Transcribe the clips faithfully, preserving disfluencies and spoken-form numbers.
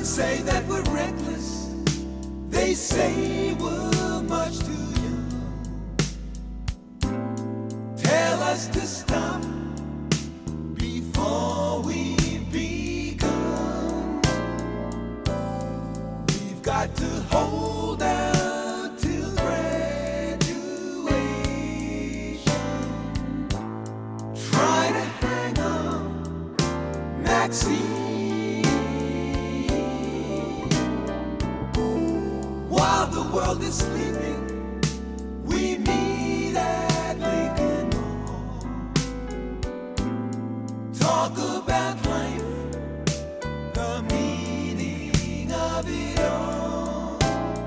say that we're reckless. They say we're much too young. Tell us to stop before we've begun. We've got to hold out till graduation. Try to hang on, Maxine. While the world is sleeping, we meet at Lincoln Hall. Talk about life, the meaning of it all.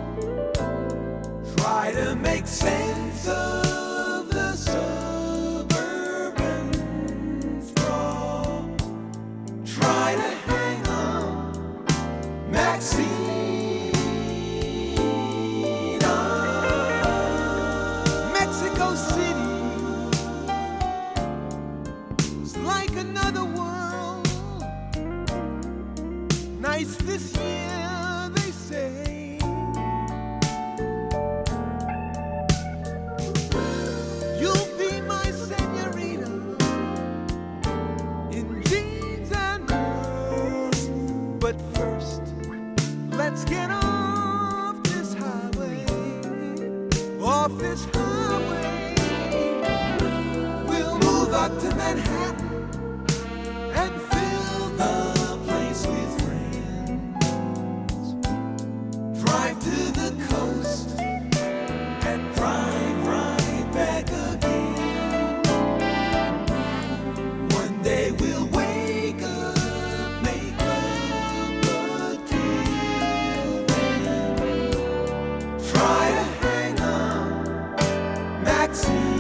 Try to make sense of the suburban sprawl. Try to hang on, Maxine. Like another world, nice this year, they say. You'll be my señorita in jeans and pearls. But first, let's get off this highway, off this highway. We'll move up to Manhattan and fill the place with friends. Drive to the coast and drive right back again. One day we'll wake up, make love, but till then, try to hang on, Maxine.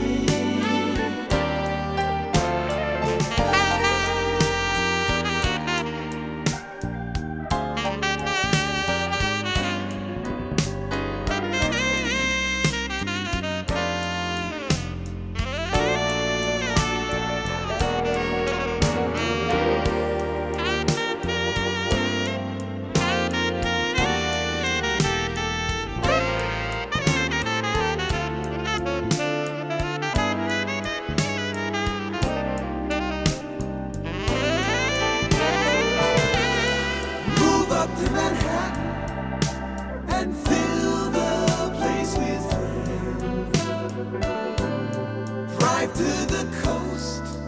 Up to Manhattan and fill the place with friends. Drive to the coast